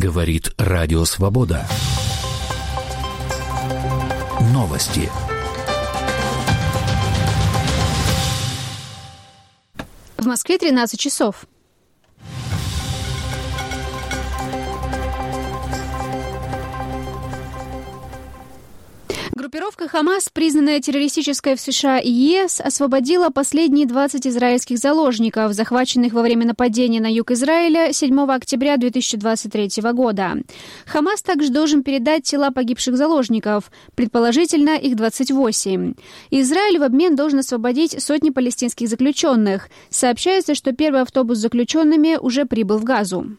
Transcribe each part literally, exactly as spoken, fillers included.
Говорит Радио Свобода. Новости. В Москве тринадцать часов. Группировка «Хамас», признанная террористической в США и ЕС, освободила последние двадцать израильских заложников, захваченных во время нападения на юг Израиля седьмого октября две тысячи двадцать третьего года. «Хамас» также должен передать тела погибших заложников, предположительно их двадцать восемь. Израиль в обмен должен освободить сотни палестинских заключенных. Сообщается, что первый автобус с заключенными уже прибыл в Газу.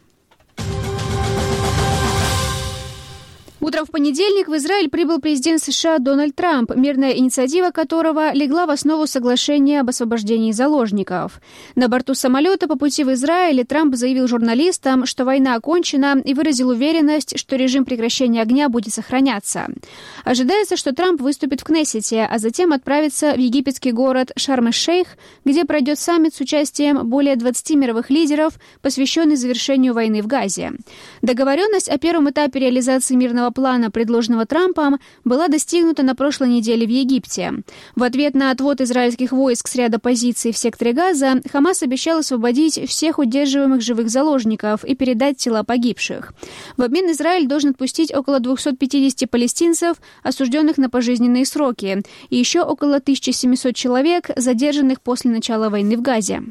Утром в понедельник в Израиль прибыл президент США Дональд Трамп, мирная инициатива которого легла в основу соглашения об освобождении заложников. На борту самолета по пути в Израиль Трамп заявил журналистам, что война окончена, и выразил уверенность, что режим прекращения огня будет сохраняться. Ожидается, что Трамп выступит в Кнессете, а затем отправится в египетский город Шарм-эль-Шейх, где пройдет саммит с участием более двадцати мировых лидеров, посвященный завершению войны в Газе. Договоренность о первом этапе реализации мирного плана, предложенного Трампом, была достигнута на прошлой неделе в Египте. В ответ на отвод израильских войск с ряда позиций в секторе Газа, Хамас обещал освободить всех удерживаемых живых заложников и передать тела погибших. В обмен Израиль должен отпустить около двухсот пятидесяти палестинцев, осужденных на пожизненные сроки, и еще около тысячи семисот человек, задержанных после начала войны в Газе.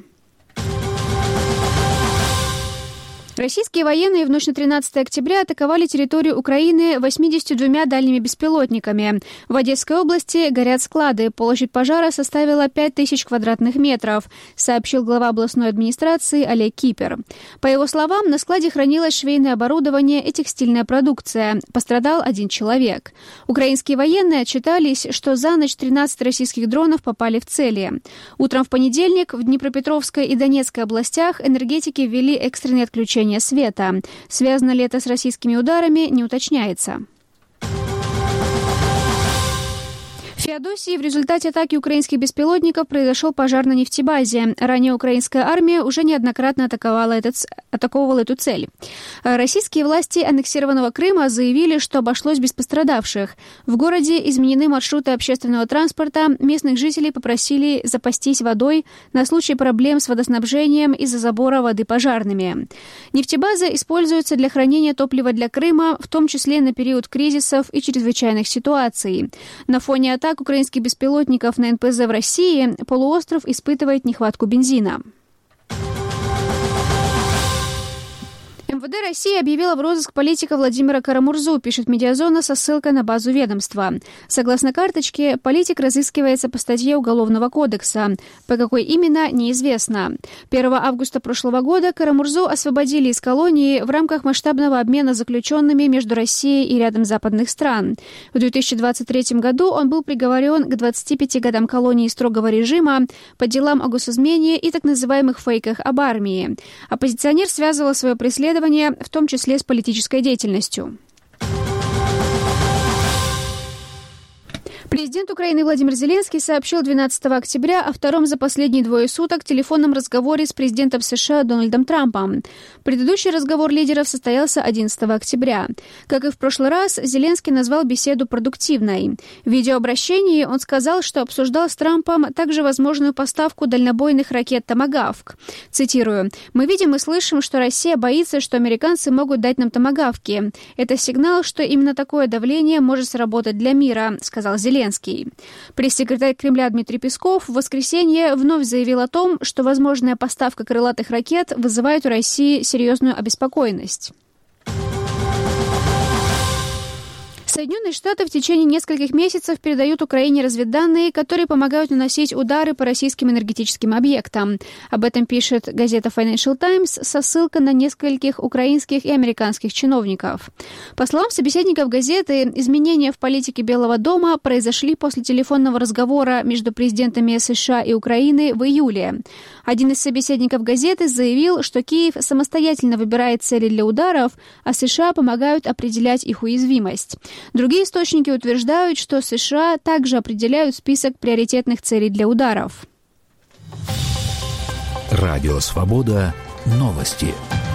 Российские военные в ночь на тринадцатое октября атаковали территорию Украины восемьдесят двумя дальними беспилотниками. В Одесской области горят склады. Площадь пожара составила пять тысяч квадратных метров, сообщил глава областной администрации Олег Кипер. По его словам, на складе хранилось швейное оборудование и текстильная продукция. Пострадал один человек. Украинские военные отчитались, что за ночь тринадцать российских дронов попали в цели. Утром в понедельник в Днепропетровской и Донецкой областях энергетики ввели экстренное отключение света. Связано ли это с российскими ударами, не уточняется. В Феодосии в результате атаки украинских беспилотников произошел пожар на нефтебазе. Ранее украинская армия уже неоднократно атаковала этот, атаковывала эту цель. Российские власти аннексированного Крыма заявили, что обошлось без пострадавших. В городе изменены маршруты общественного транспорта. Местных жителей попросили запастись водой на случай проблем с водоснабжением из-за забора воды пожарными. Нефтебаза используется для хранения топлива для Крыма, в том числе на период кризисов и чрезвычайных ситуаций. На фоне атак украинских беспилотников на эн пэ зэ в России полуостров испытывает нехватку бензина. эм вэ дэ России объявила в розыск политика Владимира Карамурзу, пишет Медиазона со ссылкой на базу ведомства. Согласно карточке, политик разыскивается по статье Уголовного кодекса. По какой именно, неизвестно. первого августа прошлого года Карамурзу освободили из колонии в рамках масштабного обмена заключенными между Россией и рядом западных стран. В две тысячи двадцать третьем году он был приговорен к двадцати пяти годам колонии строгого режима по делам о госизмене и так называемых фейках об армии. Оппозиционер связывал свое преследование в том числе с политической деятельностью. Президент Украины Владимир Зеленский сообщил двенадцатого октября о втором за последние двое суток телефонном разговоре с президентом США Дональдом Трампом. Предыдущий разговор лидеров состоялся одиннадцатого октября. Как и в прошлый раз, Зеленский назвал беседу продуктивной. В видеообращении он сказал, что обсуждал с Трампом также возможную поставку дальнобойных ракет «Томагавк». Цитирую: «Мы видим и слышим, что Россия боится, что американцы могут дать нам томагавки. Это сигнал, что именно такое давление может сработать для мира», — сказал Зеленский. Пресс-секретарь Кремля Дмитрий Песков в воскресенье вновь заявил о том, что возможная поставка крылатых ракет вызывает у России серьезную обеспокоенность. Соединенные Штаты в течение нескольких месяцев передают Украине разведданные, которые помогают наносить удары по российским энергетическим объектам. Об этом пишет газета Financial Times со ссылкой на нескольких украинских и американских чиновников. По словам собеседников газеты, изменения в политике Белого дома произошли после телефонного разговора между президентами США и Украины в июле. Один из собеседников газеты заявил, что Киев самостоятельно выбирает цели для ударов, а США помогают определять их уязвимость. Другие источники утверждают, что США также определяют список приоритетных целей для ударов. Радио Свобода. Новости.